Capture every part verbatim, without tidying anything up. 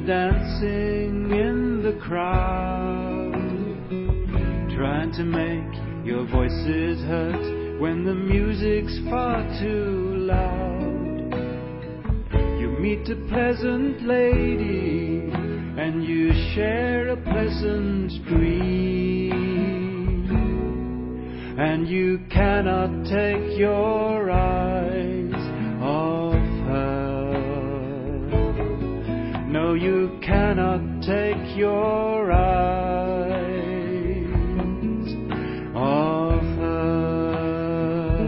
dancing in the crowd, trying to make your voices hurt when the music's far too loud. You meet a pleasant lady and you share a pleasant dream, and you cannot take your eyes off her. No, you cannot take your eyes off her.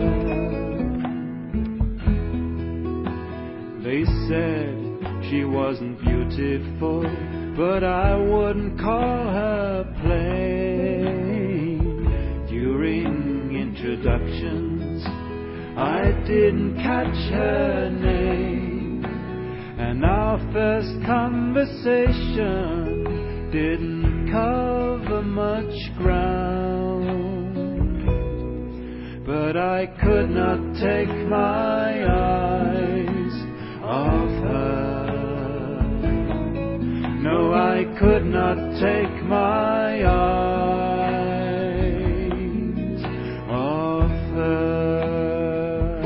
They said she wasn't beautiful, but I wouldn't call her plain. During introductions, I didn't catch her name, and our first conversation didn't cover much ground. But I could not take my eyes off her. No, I could not take my eyes off her.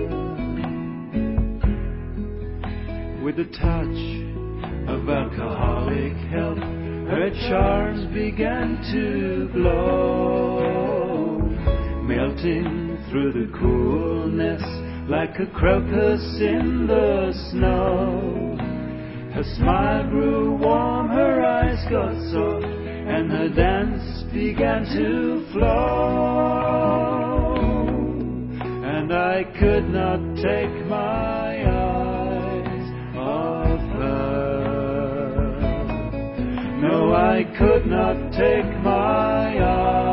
With a touch of alcoholic help, her charms began to glow, melting through the coolness like a crocus in the snow. Her smile grew warm, her eyes got soft, and her dance began to flow. And I could not take my eyes off her. No, I could not take my eyes